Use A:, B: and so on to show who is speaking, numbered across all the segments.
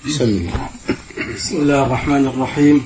A: بسم الله الرحمن الرحيم.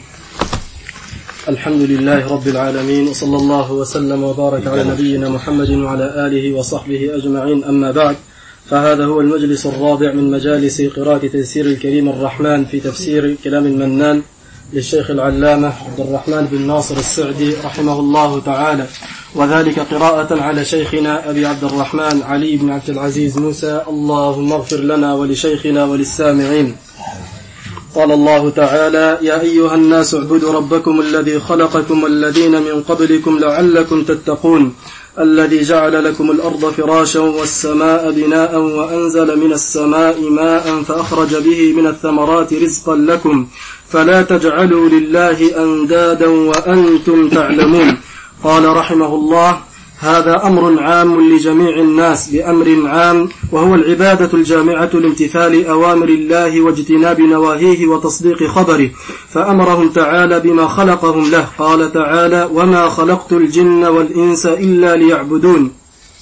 A: الحمد لله رب العالمين، وصلى الله وسلم وبارك على نبينا محمد وعلى آله وصحبه أجمعين. أما بعد، فهذا هو المجلس الرابع من مجالس قراءة تيسير الكريم الرحمن في تفسير كلام المنان للشيخ العلامة عبد الرحمن بن ناصر السعدي رحمه الله تعالى، وذلك قراءة على شيخنا أبي عبد الرحمن علي بن عبد العزيز موسى. اللهم اغفر لنا ولشيخنا وللسامعين. قال الله تعالى: يا أيها الناس اعبدوا ربكم الذي خلقكم والذين من قبلكم لعلكم تتقون، الذي جعل لكم الأرض فراشا والسماء بناء وأنزل من السماء ماء فأخرج به من الثمرات رزقا لكم فلا تجعلوا لله أندادا وأنتم تعلمون. قال رحمه الله: هذا أمر عام لجميع الناس بأمر عام، وهو العبادة الجامعة لامتثال أوامر الله واجتناب نواهيه وتصديق خبره، فأمرهم تعالى بما خلقهم له. قال تعالى: وما خلقت الجن والإنس إلا ليعبدون.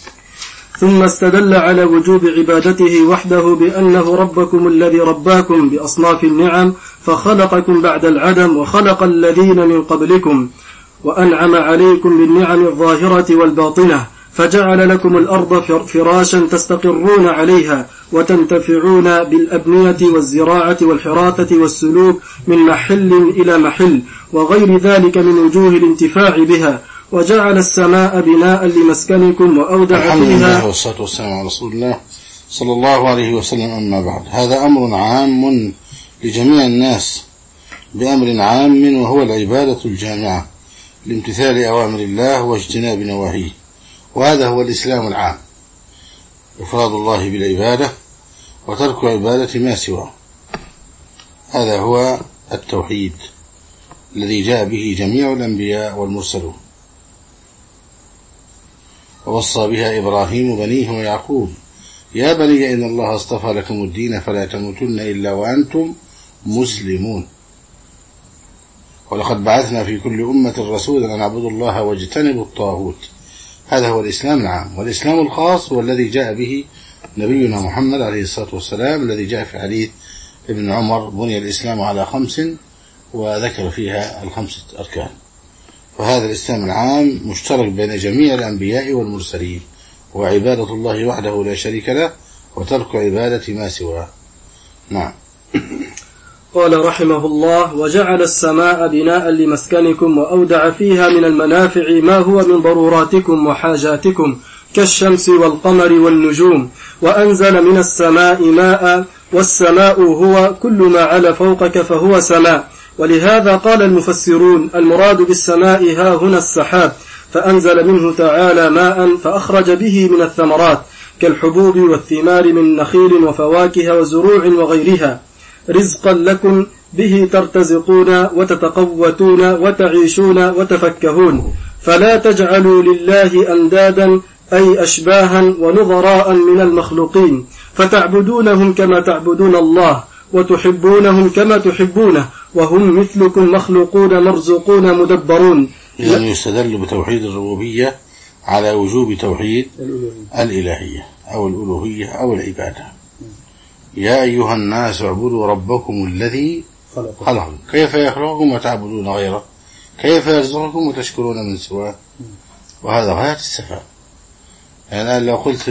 A: ثم استدل على وجوب عبادته وحده بأنه ربكم الذي رباكم بأصناف النعم فخلقكم بعد العدم وخلق الذين من قبلكم، وأنعم عليكم بالنعم الظاهرة والباطنة، فجعل لكم الأرض فراشا تستقرون عليها وتنتفعون بالأبنية والزراعة والحراثة والسلوك من محل إلى محل وغير ذلك من وجوه الانتفاع بها، وجعل السماء بناء لمسكنكم وأودع فيها.
B: الحمد لله والصلاة والسلام على رسول الله صلى الله عليه وسلم. أما بعد، هذا أمر عام لجميع الناس بأمر عام، وهو العبادة الجامعة لامتثال أوامر الله واجتناب نواهيه، وهذا هو الإسلام العام: إفراد الله بالعبادة وترك عبادة ما سواه. هذا هو التوحيد الذي جاء به جميع الأنبياء والمرسلون، ووصى بها إبراهيم بنيه ويعقوب: يا بني إن الله اصطفى لكم الدين فلا تموتن إلا وأنتم مسلمون، ولقد بعثنا في كل أمة رسولا أن اعبدوا الله واجتنبوا الطاغوت. هذا هو الإسلام العام. والإسلام الخاص هو الذي جاء به نبينا محمد عليه الصلاة والسلام، الذي جاء في حديث ابن عمر: بني الإسلام على 5، وذكر فيها 5 أركان. فهذا الإسلام العام مشترك بين جميع الأنبياء والمرسلين، وعبادة الله وحده لا شريك له، وترك عبادة ما سواه. نعم.
A: قال رحمه الله: وجعل السماء بناء لمسكنكم وأودع فيها من المنافع ما هو من ضروراتكم وحاجاتكم كالشمس والقمر والنجوم، وأنزل من السماء ماء، والسماء هو كل ما على فوقك فهو سماء. ولهذا قال المفسرون: المراد بالسماء ها هنا السحاب، فأنزل منه تعالى ماء فأخرج به من الثمرات كالحبوب والثمار من نخيل وفواكه وزروع وغيرها، رزقا لكم به ترتزقون وتتقوتون وتعيشون وتفكهون، فلا تجعلوا لله أندادا أي أشباها ونظراء من المخلوقين، فتعبدونهم كما تعبدون الله وتحبونهم كما تحبونه، وهم مثلكم مخلوقون مرزوقون مدبرون.
B: يعني يستدل بتوحيد الربوبية على وجوب توحيد الإلهية أو الألوهية أو العبادة. يا أيها الناس اعبدوا ربكم الذي خلقكم. كيف يخلقكم وتعبدون غيره؟ كيف يرزقكم وتشكرون من سواه؟ وهذا غاية السفاء. يعني لو قلت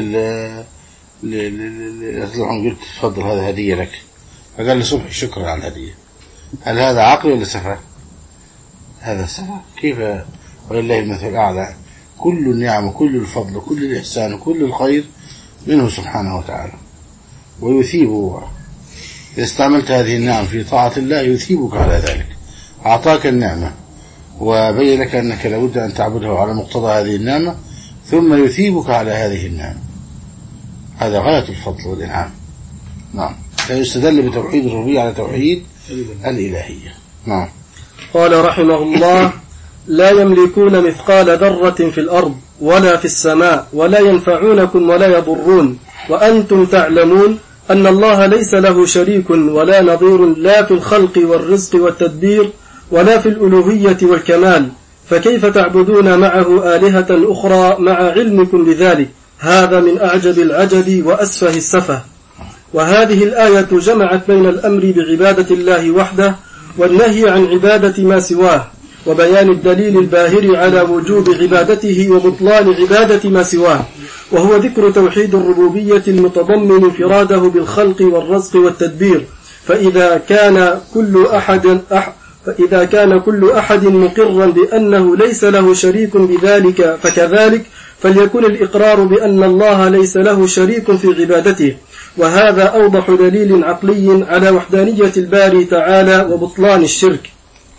B: قلت تفضل هذا هدية لك، فقال لي صبحي شكرا على الهدية، هل هذا عقل ولا سفاء؟ هذا سفاء. كيف؟ ولله المثل الأعلى. كل النعم وكل الفضل وكل الإحسان وكل الخير منه سبحانه وتعالى، ويثيبه. إذا استعملت هذه النعم في طاعة الله يثيبك على ذلك. أعطاك النعمة وبين لك أنك لابد أن تعبده على مقتضى هذه النعمة، ثم يثيبك على هذه النعمة. هذا غاية الفضل والإنعام. نعم. فيستدل بتوحيد الربوبية على توحيد الإلهية. نعم.
A: قال رحمه الله: لا يملكون مثقال ذرة في الأرض ولا في السماء ولا ينفعونكم ولا يضرون، وأنتم تعلمون أن الله ليس له شريك ولا نظير لا في الخلق والرزق والتدبير ولا في الألوهية والكمال، فكيف تعبدون معه آلهة أخرى مع علمكم بذلك؟ هذا من أعجب العجب وأسفه السفه. وهذه الآية جمعت بين الأمر بعبادة الله وحده والنهي عن عبادة ما سواه، وبيان الدليل الباهر على وجوب عبادته وبطلان عبادة ما سواه، وهو ذكر توحيد الربوبية المتضمن انفراده بالخلق والرزق والتدبير. فإذا كان كل أحد مقرا بأنه ليس له شريك بذلك فكذلك فليكن الإقرار بأن الله ليس له شريك في عبادته، وهذا أوضح دليل عقلي على وحدانية الباري تعالى وبطلان الشرك.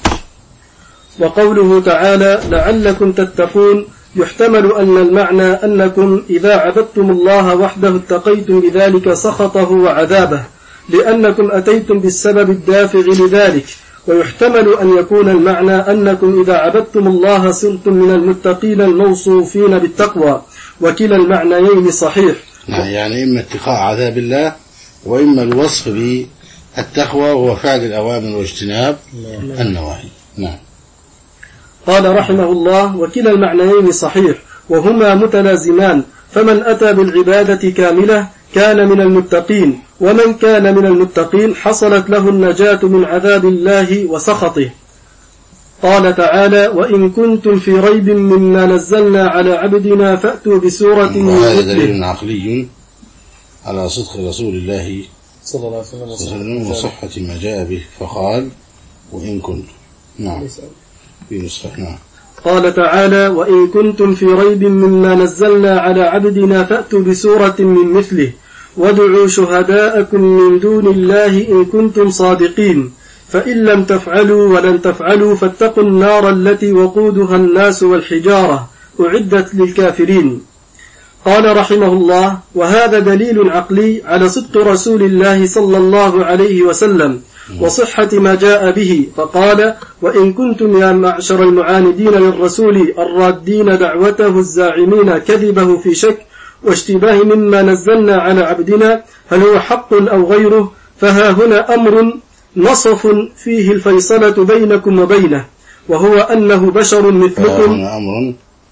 A: وقوله تعالى لعلكم تتقون يحتمل أن المعنى أنكم إذا عبدتم الله وحده اتقيتم بذلك سخطه وعذابه، لأنكم أتيتم بالسبب الدافع لذلك. ويحتمل أن يكون المعنى أنكم إذا عبدتم الله صرتم من المتقين الموصوفين بالتقوى، وكلا المعنيين صحيح.
B: يعني إما اتقاء عذاب الله وإما الوصف بالتقوى وهو فعل الأوامر واجتناب النواهي. نعم.
A: قال رحمه الله وكلا المعنيين صحيح وهما متلازمان، فمن أتى بالعبادة كاملة كان من المتقين، ومن كان من المتقين حصلت له النجاة من عذاب الله وسخطه. قال تعالى وإن كنتم في ريب مما نزلنا على عبدنا فأتوا بسورة من مثله.
B: وهذا دليل عقلي على صدق رسول الله صلى الله عليه وسلم وصحة ما جاء به، فقال وإن كنتم. نعم. في نسخة. نعم.
A: قال تعالى وإن كنتم في ريب مما نزلنا على عبدنا فأتوا بسورة من مثله وادعوا شهداءكم من دون الله إن كنتم صادقين، فإن لم تفعلوا ولن تفعلوا فاتقوا النار التي وقودها الناس والحجارة أعدت للكافرين. قال رحمه الله وهذا دليل عقلي على صدق رسول الله صلى الله عليه وسلم وصحة ما جاء به، فقال وإن كنتم يا معشر المعاندين للرسول الرادين دعوته الزاعمين كذبه في شك واشتباه مما نزلنا على عبدنا هل هو حق أو غيره، فها هنا أمر نصف فيه الفيصلة بينكم وبينه، وهو أنه بشر مثلكم.
B: أمر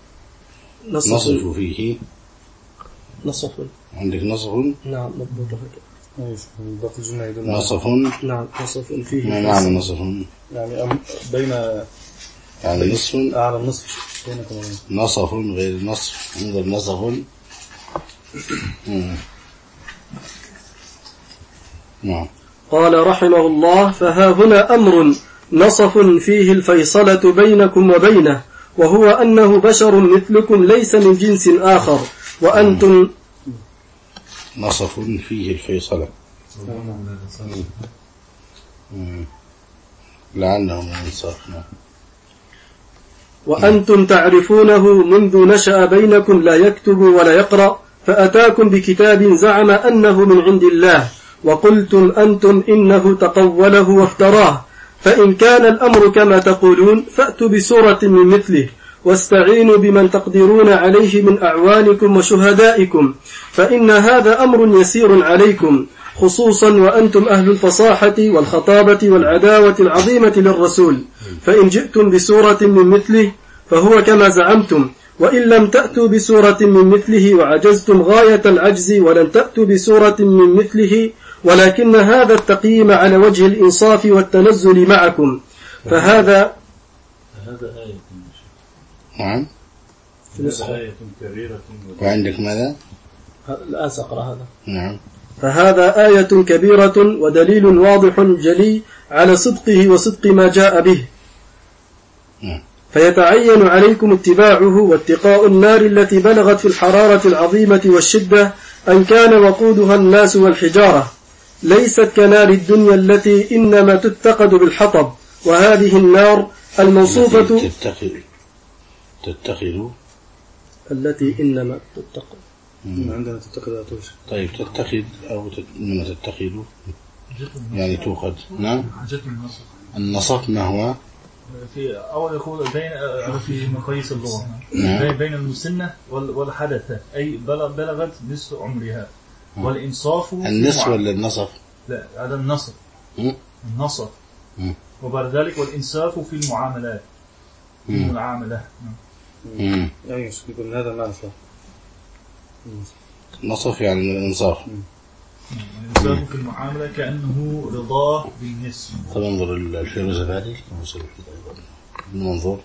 B: نصف فيه
A: نصف.
B: عندك نصف؟
A: نعم مضبوط هكذا.
B: نصف.
A: نعم نصف فيه.
B: ما معنى نصف؟
C: يعني بين
B: يعني نصف
C: أعلى النصف بينكم وبين.
B: نصف غير نصف. عندك نصف. نعم.
A: قال رحمه الله فها هنا أمر نصف فيه الفيصلة بينكم وبينه، وهو أنه بشر مثلكم ليس من جنس آخر وأنتم.
B: نصف فيه الفيصلة لعله من الإنصاف.
A: وأنتم تعرفونه منذ نشأ بينكم لا يكتب ولا يقرأ، فأتاكم بكتاب زعم أنه من عند الله وقلتم أنتم إنه تقوله وافتراه، فإن كان الأمر كما تقولون فأتوا بسورة من مثله واستعينوا بمن تقدرون عليه من أعوانكم وشهدائكم، فإن هذا أمر يسير عليكم خصوصا وأنتم أهل الفصاحة والخطابة والعداوة العظيمة للرسول، فإن جئتم بسورة من مثله فهو كما زعمتم، وإن لم تأتوا بسورة من مثله وعجزتم غاية العجز ولن تأتوا بسورة من مثله، ولكن هذا التقييم على وجه الإنصاف والتنزل معكم. فهذا
C: آية.
B: نعم.
C: آية كبيرة.
B: وعندك ماذا؟
A: الآن سأقرأ هذا.
B: نعم.
A: فهذا آية كبيرة ودليل واضح جلي على صدقه وصدق ما جاء به، فيتعين عليكم اتباعه واتقاء النار التي بلغت في الحرارة العظيمة والشدة أن كان وقودها الناس والحجارة، ليست كنار الدنيا التي إنما تتقد بالحطب، وهذه النار الموصوفة
B: تتخذ
A: التي إنما تتقد.
C: عندنا تتخذ
B: طيب تتخذ أو إنما تتخذ يعني توقد. نعم. النصف ما هو؟
C: في أول يقول في مقاييس اللغة بين المسنة والحدثة، أي بلغت نصف عمرها، والإنصاف
B: النصف ولا النصف؟
C: لا هذا النصف. النصف. وبعد ذلك والإنصاف في المعاملات. في المعاملة.
A: يقول هذا ما نصف.
B: نصف يعني من الإنصاف.
C: الإنسان في المعاملة كأنه رضاه بالنسب.
B: طب انظر الفيروزة هذه المنظور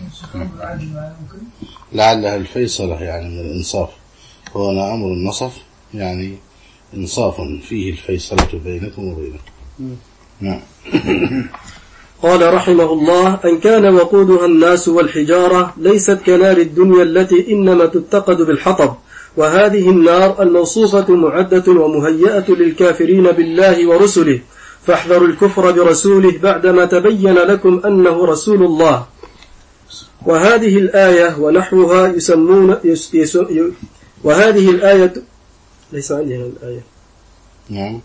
B: لعلها الفيصلة يعني من الإنصاف، وهنا أمر النصف يعني إنصاف فيه الفيصلة بينكم وبينكم. نعم.
A: قال رحمه الله: أن كان وقودها الناس والحجارة ليست كنار الدنيا التي إنما تتقد بالحطب، وهذه النار الموصوفة معدة ومهيئة للكافرين بالله ورسله، فاحذروا الكفر برسوله بعدما تبين لكم أنه رسول الله. وهذه الآية ونحوها وهذه الآية ليس عندي هنا الآية.
B: نعم.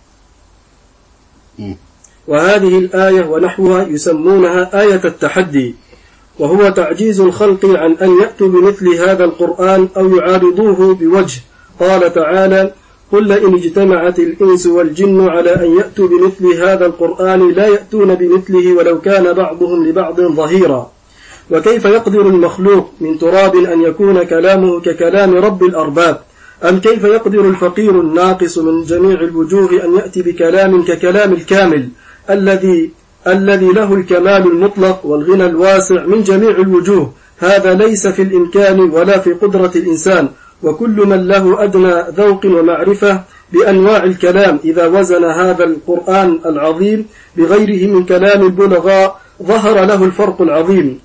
A: وهذه الآية ونحوها يسمونها آية التحدي، وهو تعجيز الخلق عن أن يأتوا بمثل هذا القرآن أو يعارضوه بوجه. قال تعالى: قل لئن اجتمعت الإنس والجن على أن يأتوا بمثل هذا القرآن لا يأتون بمثله ولو كان بعضهم لبعض ظهيرا. وكيف يقدر المخلوق من تراب أن يكون كلامه ككلام رب الأرباب؟ أم كيف يقدر الفقير الناقص من جميع الوجوه أن يأتي بكلام ككلام الكامل الذي له الكمال المطلق والغنى الواسع من جميع الوجوه؟ هذا ليس في الإمكان ولا في قدرة الإنسان. وكل من له أدنى ذوق ومعرفة بأنواع الكلام إذا وزن هذا القرآن العظيم بغيره من كلام البلغاء ظهر له الفرق العظيم.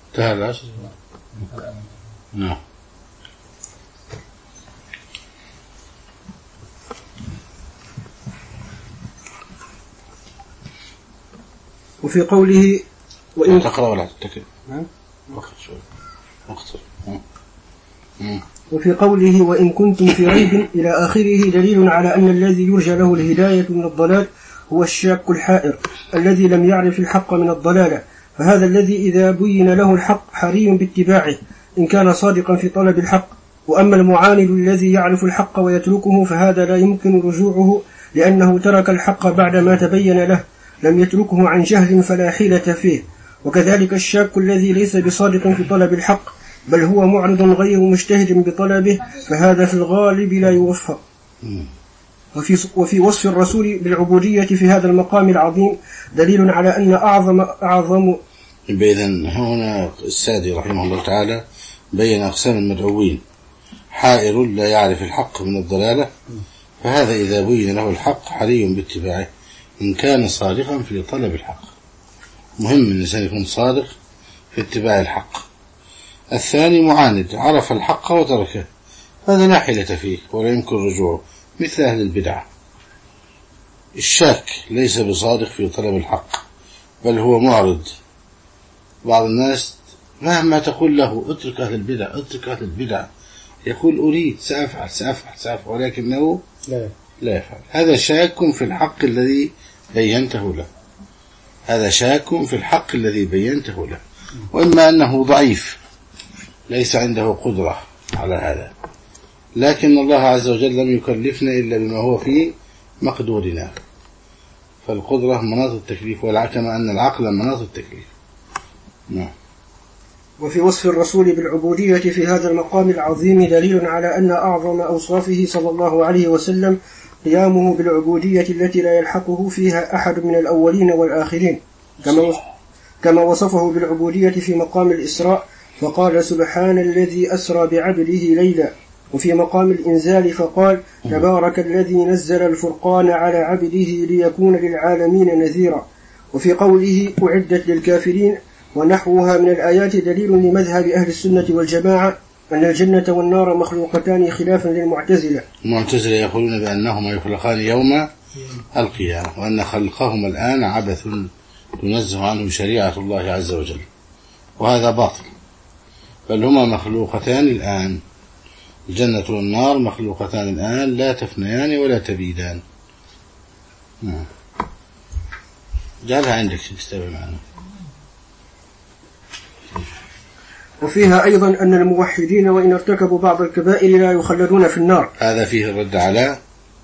B: نعم.
A: وفي قوله
B: وإن تقرأ ولا تتكلم
D: وفي قوله وإن كنتم في ريب إلى آخره دليل على أن الذي يرجى له الهداية من الضلال هو الشاك الحائر الذي لم يعرف الحق من الضلالة، فهذا الذي إذا بين له الحق حري باتباعه إن كان صادقا في طلب الحق. وأما المعاند الذي يعرف الحق ويتركه فهذا لا يمكن رجوعه لأنه ترك الحق بعدما تبين له، لم يتركه عن جهل فلا حيلة فيه. وكذلك الشاك الذي ليس بصادق في طلب الحق بل هو معرض غير مجتهد بطلبه، فهذا في الغالب لا يوفق. وفي وصف الرسول بالعبودية في هذا المقام العظيم دليل على أن أعظم
B: إذن هنا السادي رحمه الله تعالى بين أقسام المدعوين: حائر لا يعرف الحق من الضلالة، فهذا إذا بين له الحق حري باتباعه إن كان صادقا في طلب الحق. مهم الإنسان يكون صادق في اتباع الحق. الثاني معاند عرف الحق وتركه، هذا لا حيلة فيه ولا يمكن رجوعه، مثل أهل البدع. الشاك ليس بصادق في طلب الحق بل هو معرض. بعض الناس مهما تقول له اترك أهل البدع اترك أهل البدع يقول أريد سأفعل ولكنه لا يفعل. هذا شاك في الحق الذي بينته له، هذا شاك في الحق الذي بينته له. وإما أنه ضعيف ليس عنده قدرة على هذا، لكن الله عز وجل لم يكلفنا إلا بما هو في مقدورنا، فالقدرة مناط التكليف، كما أن العقل مناط التكليف. نعم.
D: وفي وصف الرسول بالعبودية في هذا المقام العظيم دليل على أن أعظم أوصافه صلى الله عليه وسلم قيامه بالعبودية التي لا يلحقه فيها أحد من الأولين والآخرين، كما وصفه بالعبودية في مقام الإسراء فقال سبحان الذي أسرى بعبده ليلا، وفي مقام الإنزال فقال تبارك الذي نزل الفرقان على عبده ليكون للعالمين نذيرا. وفي قوله أعدت للكافرين ونحوها من الآيات دليل لمذهب أهل السنة والجماعة أن الجنة والنار مخلوقتان خلافا للمعتزلة.
B: المعتزلة يقولون بأنهما يخلقان يوم القيامة، وأن خلقهما الآن عبث تنزه عنه شريعة الله عز وجل، وهذا باطل، بل هما مخلوقتان الآن. الجنة والنار مخلوقتان الآن لا تفنيان ولا تبيدان. جعلها عندك استوى معنا.
D: وفيها أيضا أن الموحدين وإن ارتكبوا بعض الكبائر لا يخلدون في النار.
B: هذا فيه الرد على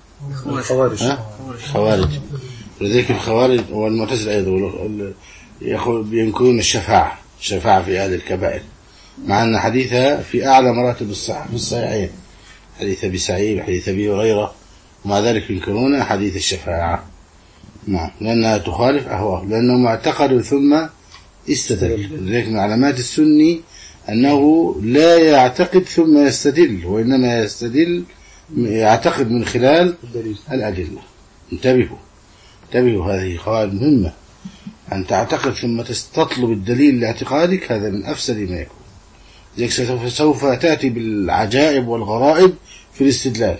B: الخوارج. لذلك الخوارج والمعتزلة أيضا ينكرون الشفاعة في هذه الكبائر، مع أن حديثها في أعلى مراتب الصحة في الصحيحين، حديث أبي سعيد وحديث أبي هريرة ومع ذلك ينكرون حديث الشفاعة. نعم، لأنها تخالف أهواءه، لأنهم اعتقدوا ثم استدل. لذلك من علامات السني أنه لا يعتقد ثم يستدل، وإنما يعتقد من خلال الأدلة. انتبهوا هذه قواعد مهمة. أن تعتقد ثم تطلب الدليل لاعتقادك، هذا من أفسد ما يكون. لذلك سوف تأتي بالعجائب والغرائب في الاستدلال.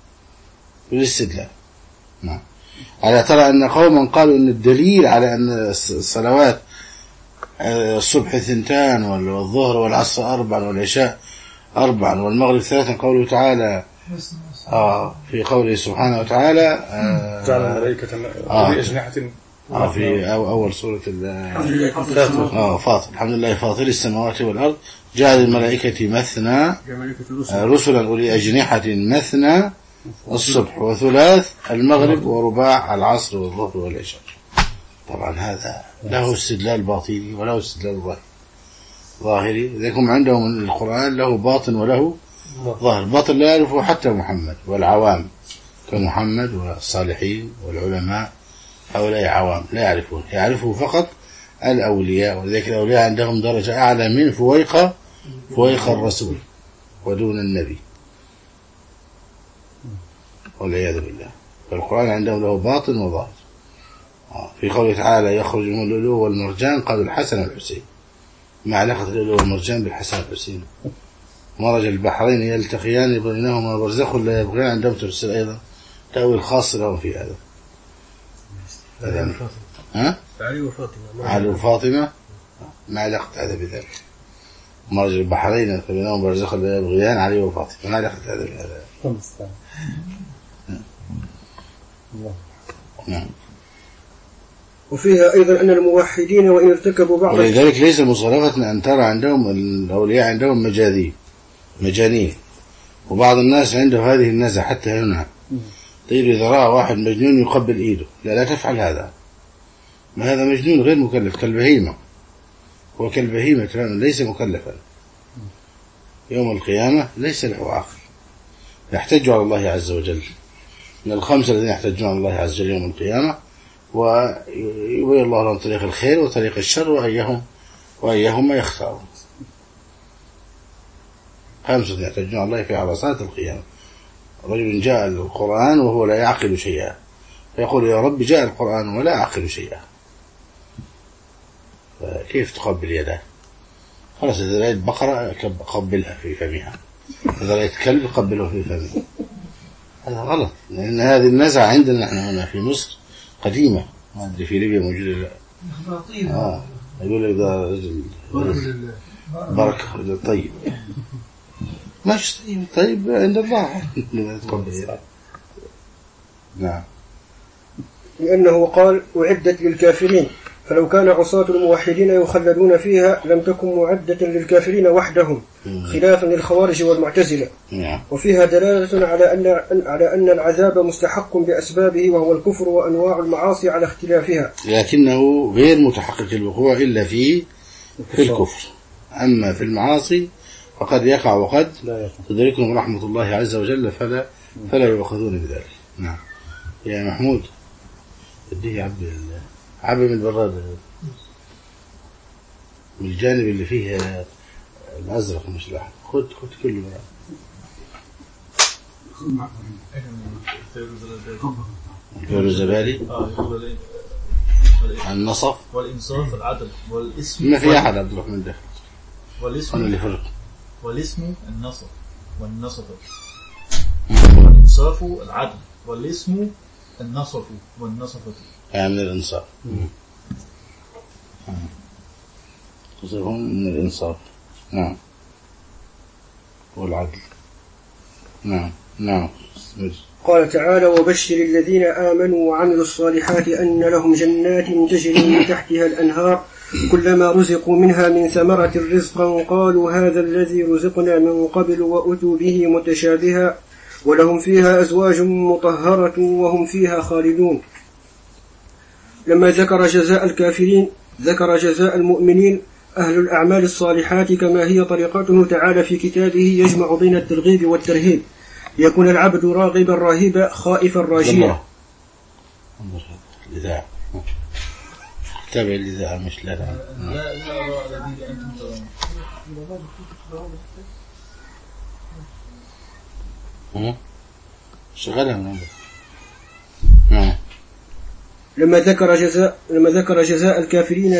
B: نعم. على ترى أن قوما قالوا أن الدليل على أن الصلوات الصبح 2 والظهر والعصر 4 والعشاء 4 والمغرب 3، قوله تعالى في قوله سبحانه وتعالى
E: جعل الملائكة بأجنحة
B: في أول سورة فاطر، الحمد لله فاطر السماوات والأرض جعل الملائكة مثنى رسلا أولي أجنحة مثنى الصبح وثلاث المغرب ورباع العصر والظهر والعشاء. طبعا هذا له استدلال باطني وله استدلال ظاهري. لذلك عندهم القرآن له باطن وله ظاهر. باطن لا يعرفه حتى محمد والعوام كمحمد والصالحين والعلماء، هؤلاء عوام لا يعرفون، يعرفه فقط الأولياء. ولذلك الأولياء عندهم درجة أعلى من فويق الرسول ودون النبي والعياذ بالله. فالقرآن عندهم له باطن وظاهر. في قوله تعالى يخرج من اللؤلؤ والمرجان قالوا الحسن والحسين. ما علاقة اللؤلؤ والمرجان بالحسن والحسين؟ مرج البحرين يلتقيان بينهما برزخ لا يبغيان. عندهم تفسير أيضا تأويل خاص لهم في هذا. علي وفاطمة ما علاقة هذا بذلك؟ مرج البحرين يلتقي بينهما برزخ لا يبغيان، علي وفاطمة، ما علاقة هذا بهذا؟ نعم.
D: وفيها أيضا أن الموحدين وإن ارتكبوا بعض،
B: ولذلك ليس مصرفة أن ترى عندهم الأولياء عندهم مجانين، وبعض الناس عنده هذه النزعة حتى هنا. طيب إذا رأى واحد مجنون يقبل إيده، لا تفعل هذا، ما هذا مجنون غير مكلف كالبهيمة، هو كالبهيمة تماما ليس مكلفا. يوم القيامة ليس له عقل، يحتج على الله عز وجل. من الخمسة الذين يحتجون على الله عز وجل يوم القيامة ويبين الله لهم طريق الخير وطريق الشر وأيهما يختارون. 5 يحتجون على الله في عرصات القيامة. رجل جاء القرآن وهو لا يعقل شيئا، فيقول يا رب جاء القرآن ولا أعقل شيئا، كيف تقبل يده؟ خلاص إذا رأيت بقرة قبلها في فمها، إذا رأيت كلب قبله في فمه. هذا غلط، لأن هذه النزعة عندنا نحن هنا في مصر قديمة، ما أدري في ليبيا موجودة لا. يقول إذا رجل بركة رجل طيب، مش طيب عند الله. نعم.
D: لأنه قال أعدت للكافرين، فلو كان عصاة الموحدين يخلدون فيها لم تكن معدة للكافرين وحدهم، خلافا للخوارج والمعتزلة. وفيها دلالة على أن العذاب مستحق بأسبابه وهو الكفر وأنواع المعاصي على اختلافها،
B: لكنه غير متحقق الوقوع إلا في الكفر. أما في المعاصي فقد يقع وقد تدركهم رحمة الله عز وجل فلا يؤخذون بذلك. نعم يا محمود اديه عبي من البراد من الجانب اللي فيه الأزرق مش الأحمر. خد كله يقولوا زبالي النصف
C: والإنصاف والعدل والاسم.
B: ما في أحد عبد الرحمن ده
C: والاسم
B: اللي فرق.
C: والاسم النصف والنصف والإنصاف العدل والاسم النصف والنصفة،
B: يعني من الإنصاف. تصيرهم من الإنصاف. نعم والعدل. نعم.
D: قال تعالى وبشر الذين آمنوا وعملوا الصالحات أن لهم جنات تجري من تحتها الأنهار كلما رزقوا منها من ثمرة رزقا قالوا هذا الذي رزقنا من قبل وأتوا به متشابها ولهم فيها أزواج مطهرة وهم فيها خالدون. لما ذكر جزاء الكافرين ذكر جزاء المؤمنين أهل الأعمال الصالحات كما هي طريقته تعالى في كتابه يجمع بين الترغيب والترهيب، ليكون العبد راغبا راهبا خائفا راجيا.
B: انظر الإذاعة، تابع الإذاعة مش لا لا شغالها من عندك.
D: لما ذكر جزاء الكافرين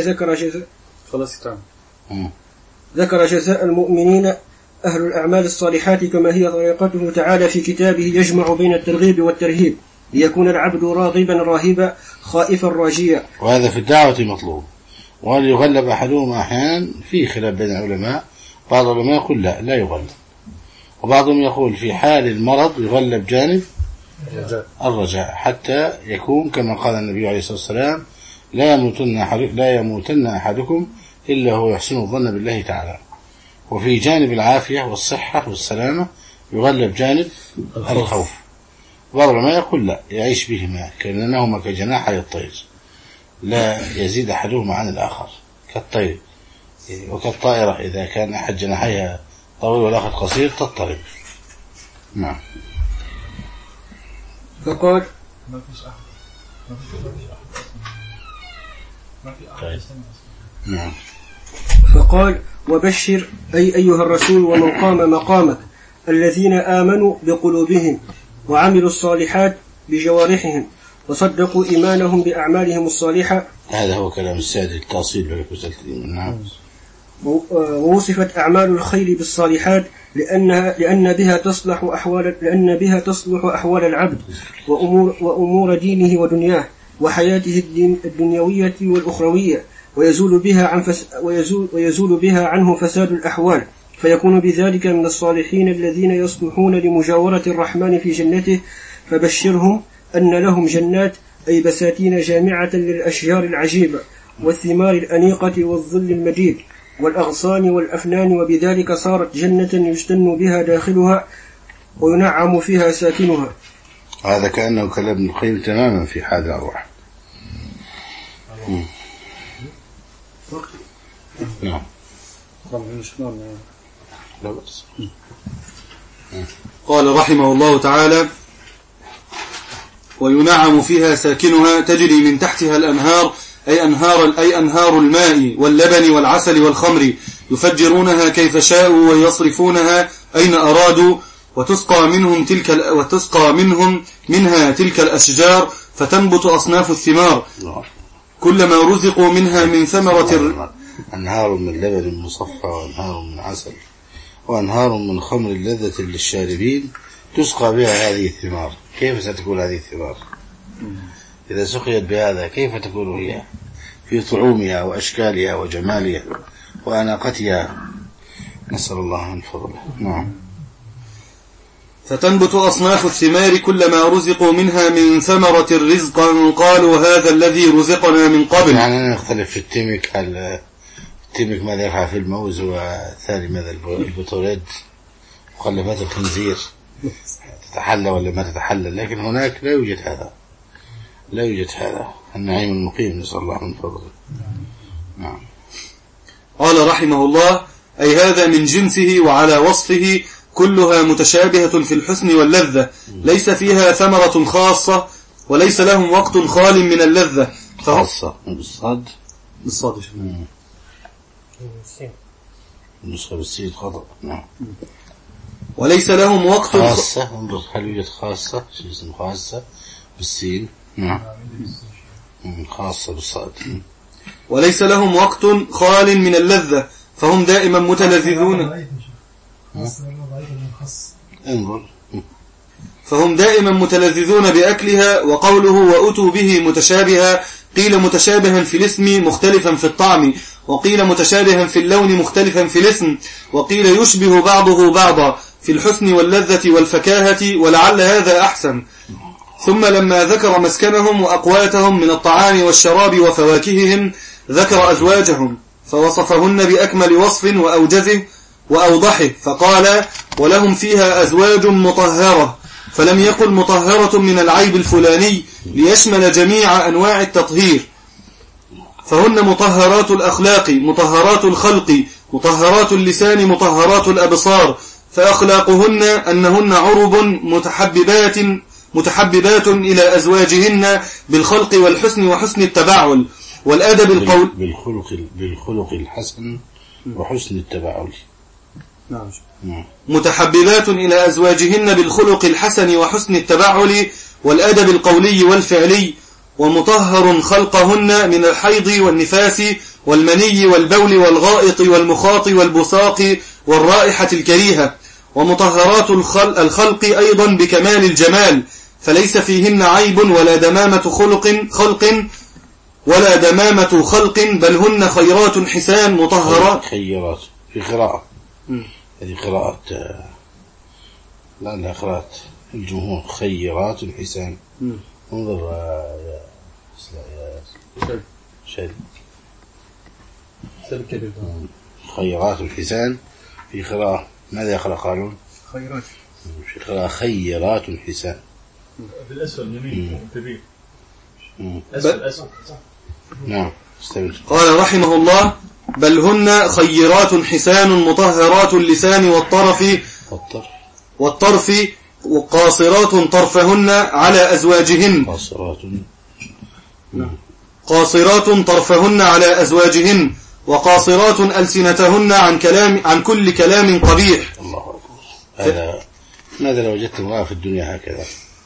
D: ذكر جزاء المؤمنين أهل الأعمال الصالحات كما هي طريقته تعالى في كتابه يجمع بين الترغيب والترهيب ليكون العبد راغبا راهبا خائفا راجيا.
B: وهذا في الدعوة مطلوب. وهل يغلب أحدهما أحيانا؟ في خلاف بين العلماء، بعض العلماء يقول لا يغلب، وبعضهم يقول في حال المرض يغلب جانب الرجاء حتى يكون كما قال النبي عليه الصلاة والسلام لا يموتن أحدكم إلا هو يحسن الظن بالله تعالى. وفي جانب العافية والصحة والسلامة يغلب جانب الخوف. بعض العلماء يقول لا، يعيش بهما كأنهما كجناحي الطير، لا يزيد أحدهما عن الآخر كالطير وكالطائرة، إذا كان أحد جناحيها طويل والآخر قصير تضطرب. نعم.
D: فقال
C: ما فيش أحد.
B: نعم.
D: فقال وبشر أي أيها الرسول ومن قام مقامك الذين آمنوا بقلوبهم وعملوا الصالحات بجوارحهم وصدقوا إيمانهم بأعمالهم الصالحة.
B: هذا هو كلام السادة التأصيل بك. نعم.
D: ووصفت أعمال الخير بالصالحات لأن بها تصلح أحوال العبد وأمور دينه ودنياه وحياته الدنيوية والأخروية، ويزول بها عنه فساد الأحوال، فيكون بذلك من الصالحين الذين يصلحون لمجاورة الرحمن في جنته. فبشرهم أن لهم جنات أي بساتين جامعة للأشجار العجيبة والثمار الأنيقة والظل المديد والأغصان والأفنان، وبذلك صارت جنة يجتن بها داخلها وينعم فيها ساكنها.
B: هذا كأنه كلام ابن القيم تماما في حال الأرواح. نعم.
E: قال رحمه الله تعالى: وينعم فيها ساكنها تجري من تحتها الأنهار أي أنهار الماء واللبن والعسل والخمر يفجرونها كيف شاءوا ويصرفونها أين أرادوا، وتسقى منها تلك الأشجار فتنبت أصناف الثمار كلما رزقوا منها من ثمرة.
B: أنهار من لبن مصفى وأنهار من عسل وأنهار من خمر لذة للشاربين تسقى بها هذه الثمار. كيف ستكون هذه الثمار إذا سقيت بهذا؟ كيف تكون هي في طعومها وأشكالها وجمالها وأناقتها؟ نسأل الله من فضله. نعم.
E: فتنبت أصناف الثمار كلما رزقوا منها من ثمرة رزقا قالوا هذا الذي رزقنا من قبل.
B: يعني نختلف في التمك، هل التمك ماذا يقع في الموز، وثاني ماذا البطولات مخلفات الخنزير تتحلى ولا ما تتحلى، لكن هناك لا يوجد هذا النعيم المقيم، نسأل الله من فضله. نعم.
E: قال رحمه الله: أي هذا من جنسه وعلى وصفه كلها متشابهة في الحسن واللذة، ليس فيها ثمرة خاصة وليس لهم وقت خال من اللذة.
B: خاصة بالصاد النسخة بالسيد خطأ. نعم.
E: وليس لهم وقت
B: خاصة. انظر هل يوجد خاصة شيء اسمه خاصة بالسين. نعم. خاصة بالصاد.
E: وليس لهم وقت خال من اللذة فهم دائما متلذذون. فهم دائما متلذذون بأكلها. وقوله وأتوا به متشابها قيل متشابها في الاسم مختلفا في الطعم، وقيل متشابها في اللون مختلفا في الاسم، وقيل يشبه بعضه بعضا في الحسن واللذة والفكاهة، ولعل هذا أحسن. ثم لما ذكر مسكنهم وأقواتهم من الطعام والشراب وفواكههم ذكر أزواجهم فوصفهن بأكمل وصف وأوجزه وأوضحه، فقال ولهم فيها أزواج مطهرة، فلم يقل مطهرة من العيب الفلاني ليشمل جميع أنواع التطهير، فهن مطهرات الأخلاق، مطهرات الخلق، مطهرات اللسان، مطهرات الأبصار، فأخلاقهن أنهن عرب متحببات إلى أزواجهن بالخلق والحسن وحسن التبعل والأدب القول
B: بالخلق الحسن وحسن التبعل.
E: نعم. متحببات إلى أزواجهن بالخلق الحسن وحسن التبعل والأدب القولي والفعلي، ومطهر خلقهن من الحيض والنفاس والمني والبول والغائط والمخاط والبساق والرائحة الكريهة، ومطهرات الخلق أيضا بكمال الجمال، فليس فيهن عيب ولا دمامة خلق بل هن خيرات حسان مطهرات.
B: خيرات في قراءة، هذه قراءة لا قراءة الجمهور، خيرات حسان. انظر يا شيء خيرات الحسان في قراءة. ماذا يقرأ قالون؟
D: خيرات
B: في قراءة خيرات حسان
C: بالأسفل يمين كبير أسفل.
B: نعم استمر.
E: قال رحمه الله: بل هن خيرات حسان مطهرات اللسان والطرف وقاصرات طرفهن على أزواجهن. قاصرات طرفهن على أزواجهن وقاصرات ألسنتهن عن كل كلام قبيح.
B: الله أكبر. ماذا لو وجدت امرأة في الدنيا هكذا؟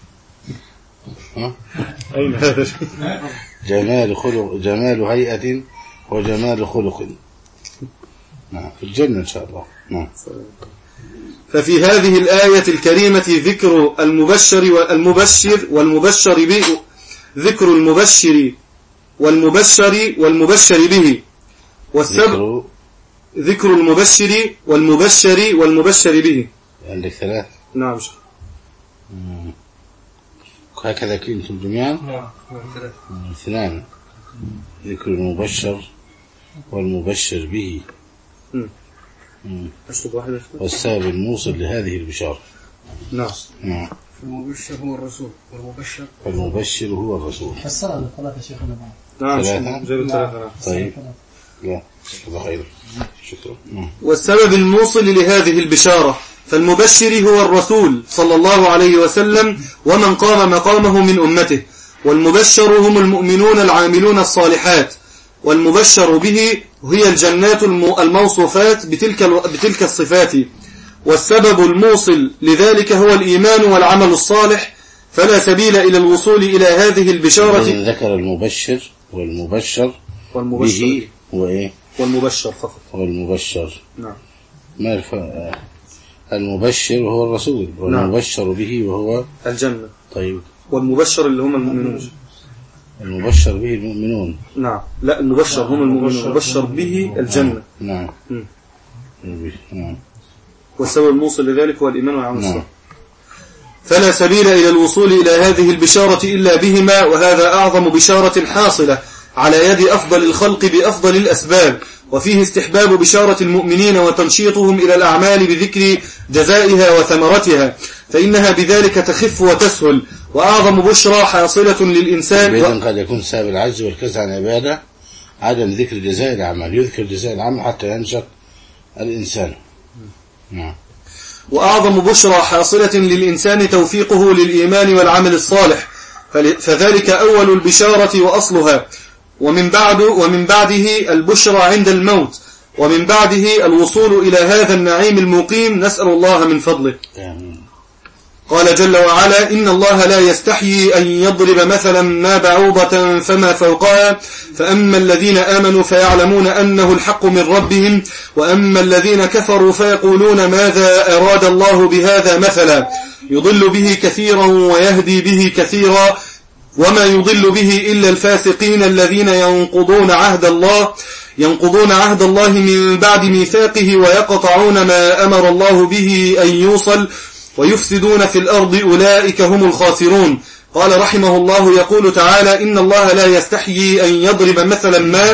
E: أين هذا؟
B: جمال هيئة وجمال خلق. نعم في الجنة إن شاء الله. نعم.
E: ففي هذه الآية الكريمة ذكر المبشر والمبشر به، ذكر المبشر والمبشر به، والسبب ذكر المبشر والمبشر به.
B: عندك ثلاث.
E: نعم.
B: هكذا كلمة جميعا. اثنان، ذكر المبشر والمبشر به، والسبب الموصل لهذه البشارة.
E: نعم.
D: المبشر هو الرسول
B: والمبشر هو الرسول.
F: فسرها للثلاثة يا شيخنا.
E: نعم.
B: ثلاثة. طيب لا خير. شكرا.
E: والسبب الموصل لهذه البشارة، فالمبشر هو الرسول صلى الله عليه وسلم ومن قام مقامه من أمته، والمبشر هم المؤمنون العاملون الصالحات، والمبشر به هي الجنات الموصوفات بتلك الصفات. والسبب الموصل لذلك هو الإيمان والعمل الصالح، فلا سبيل إلى الوصول إلى هذه البشارة.
B: ذكر المبشر والمبشر به وإيه؟
E: والمبشر فقط.
B: والمبشر.
E: نعم.
B: ما الفرق؟ المبشر هو الرسول، والمبشر به وهو
E: الجنة.
B: طيب.
E: والمبشر اللي هم المؤمنون.
B: المبشر به المؤمنون.
E: نعم. لا، المبشر هم المؤمنون، المبشر به الجنة.
B: نعم.
E: والسبب الموصل لذلك هو الإيمان والعمل الصالح. فلا سبيل إلى الوصول إلى هذه البشارة إلا بهما، وهذا أعظم بشارة حاصلة على يد أفضل الخلق بأفضل الأسباب، وفيه استحباب بشارة المؤمنين وتنشيطهم إلى الأعمال بذكر جزائها وثمرتها، فإنها بذلك تخف وتسهل، وأعظم بشرى حاصلة للإنسان.
B: إذن قد يكون سبب العجز والكسل عن عبادة عدم ذكر جزاء العمل، يذكر جزاء العمل حتى ينشط الإنسان. نعم.
E: وأعظم بشرى حاصلة للإنسان توفيقه للإيمان والعمل الصالح، فذلك أول البشارة وأصلها، ومن بعده البشرى عند الموت، ومن بعده الوصول إلى هذا النعيم المقيم، نسأل الله من فضله. قال جل وعلا: إن الله لا يستحيي أن يضرب مثلا ما بعوضة فما فوقها، فأما الذين آمنوا فيعلمون أنه الحق من ربهم، وأما الذين كفروا فيقولون ماذا أراد الله بهذا مثلا، يضل به كثيرا ويهدي به كثيرا، وما يضل به إلا الفاسقين الذين ينقضون عهد الله من بعد ميثاقه، ويقطعون ما أمر الله به أن يوصل، ويفسدون في الأرض، أولئك هم الخاسرون. قال رحمه الله: يقول تعالى: إن الله لا يستحيي أن يضرب مثلا ما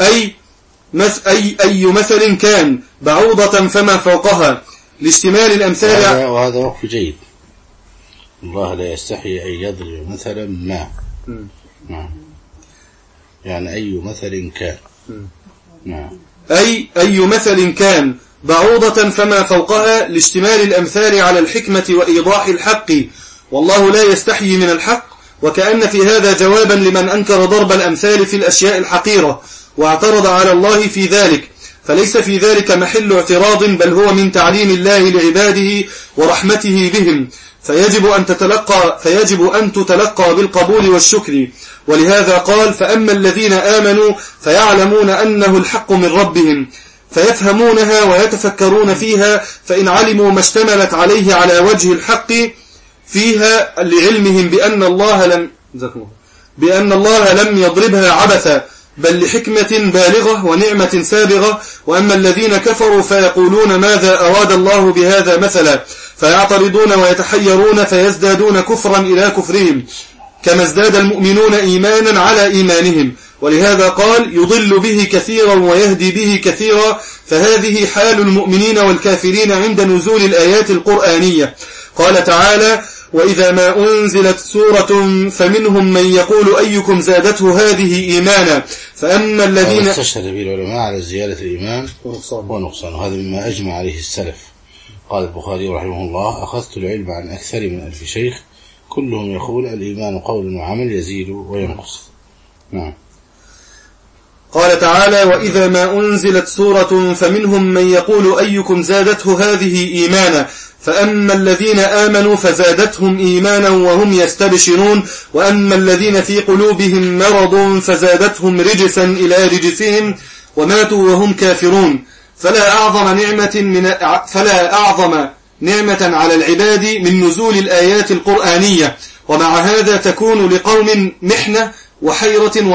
E: أي مثل كان بعوضة فما فوقها، لاشتمال الأمثال.
B: وهذا وقف جيد. الله لا يستحيي أن يضرب مثلا ما. يعني أي مثل كان.
E: أي مثل كان بعوضة فما فوقها لاشتمال الأمثال على الحكمة وإيضاح الحق، والله لا يستحيي من الحق. وكأن في هذا جوابا لمن أنكر ضرب الأمثال في الأشياء الحقيرة واعترض على الله في ذلك، فليس في ذلك محل اعتراض، بل هو من تعليم الله لعباده ورحمته بهم، فيجب أن تتلقى بالقبول والشكر. ولهذا قال: فأما الذين آمنوا فيعلمون أنه الحق من ربهم، فيفهمونها ويتفكرون فيها، فإن علموا ما اشتملت عليه على وجه الحق فيها لعلمهم بأن الله لم يضربها عبثا، بل لحكمة بالغة ونعمة سابغة. وأما الذين كفروا فيقولون ماذا أراد الله بهذا مثلا، فيعترضون ويتحيرون فيزدادون كفرا إلى كفرهم، كما ازداد المؤمنون إيمانا على إيمانهم. ولهذا قال: يضل به كثيرا ويهدي به كثيرا، فهذه حال المؤمنين والكافرين عند نزول الآيات القرآنية. قال تعالى: وإذا ما أنزلت سورة فمنهم من يقول أيكم زادته هذه إيمانا، فأما الذين
B: استشهد به العلماء على زيادة الإيمان ونقصان، وهذا مما أجمع عليه السلف. قال البخاري رحمه الله: أخذت العلم عن أكثر من 1000 شيخ كلهم يقول الإيمان قول وعمل يزيد وينقص. نعم.
E: قال تعالى: وإذا ما أنزلت سورة فمنهم من يقول أيكم زادته هذه إيمانا، فأما الذين آمنوا فزادتهم إيمانا وهم يستبشرون، وأما الذين في قلوبهم مرض فزادتهم رجسا إلى رجسهم وماتوا وهم كافرون. فلا أعظم نعمة على العباد من نزول الآيات القرآنية، ومع هذا تكون لقوم محنة وحيرة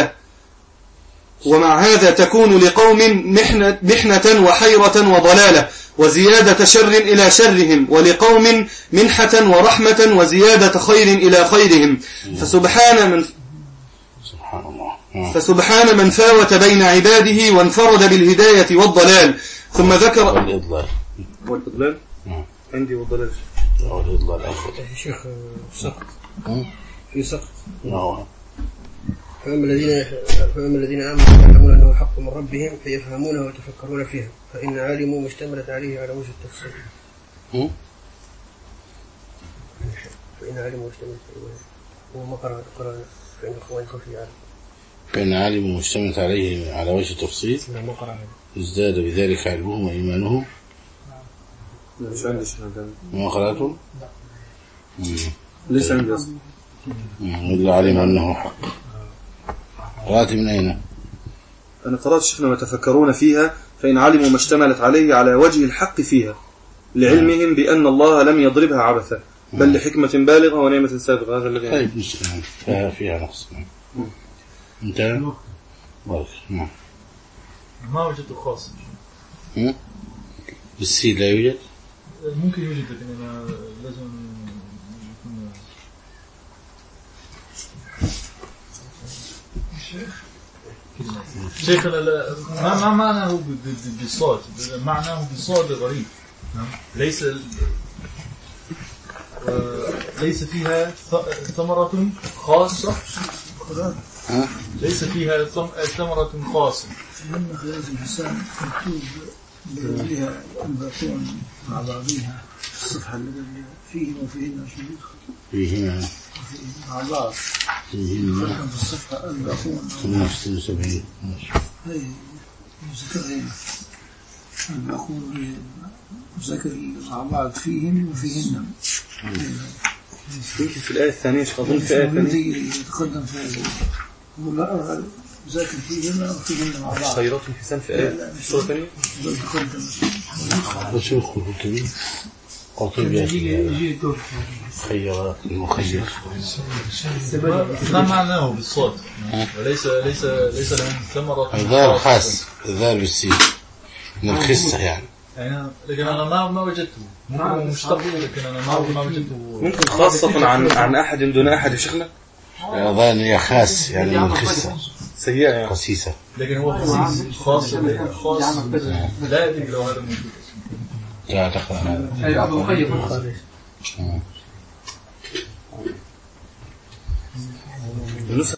E: وضلالة، وزيادة شر إلى شرهم، ولقوم منحة ورحمة وزيادة خير إلى خيرهم. فسبحان من فاوت بين عباده وانفرد بالهداية والضلال. ثم ذكر والإضلال عندي والضلال
D: شيخ سقط في سقط. فأما الذين آمنوا يعلمون أنه الحق من ربهم فيفهمونه ويتفكرون فيها، فإن علموا ما اشتملت عليه على وجه التفصيل. فإن علموا ما اشتملت عليه وما قرأ فإن أخوان خفي عليه.
B: فإن علموا ما اشتملت عليه على وجه التفصيل ازداد بذلك علمهم وإيمانهم. ما قرأتم؟
E: ليس عندي أصلا.
B: إلا علم أنه حق. قرأت من أين؟
E: أنا قرأت شيخنا وتفكرون فيها، فإن علموا ما اشتملت عليه على وجه الحق فيها لعلمهم بأن الله لم يضربها عبثا، بل لحكمة بالغة ونعمة سابغة. هذا الذي
B: طيب فيها نقص. انت بارك.
C: ما وجدت خاص.
B: بالسي لا يوجد.
C: ممكن يوجد، لكن أنا لازم شيخنا ما معناه بالصاد، معناه بالصاد غريب. ليس فيها ثمرة خاصة. ليس فيها ثمرة خاصة.
F: لما خلال الإنسان مكتوب بها الباقون مع بعضها الصفحة التي فيه وفيهن شيخ
B: فيهن
F: مع بعض فيهن في الصفحة الباقون
B: 72
F: هي مذكرين الباقون مذكر مع بعض فيهن وفيهن.
E: يمكن في الآية الثانية أظن في آية ثانية
F: يتقدم في هذا ذاكر فيهن وفيهن مع بعض.
E: خيرات الحسان في آية سورة ثانية
F: يتقدم.
B: وشوف الكتب قطب يجي خيرات المخير.
C: ما معناه بالصوت؟ ليس لهم ثمرة.
B: الذال خاص، الذال بالسين من الخصة يعني.
C: لكن أنا ما وجدته. ممكن مشتق، لكن أنا ما وجدته.
E: ممكن خاصة عن أحد دون أحد شيخنا.
B: الأذان هي خاص يعني من الخصة
E: سيئة يعني.
B: خسيسة.
C: لكن هو خاص لا يدري لو هذا موجود.
B: لا دخل.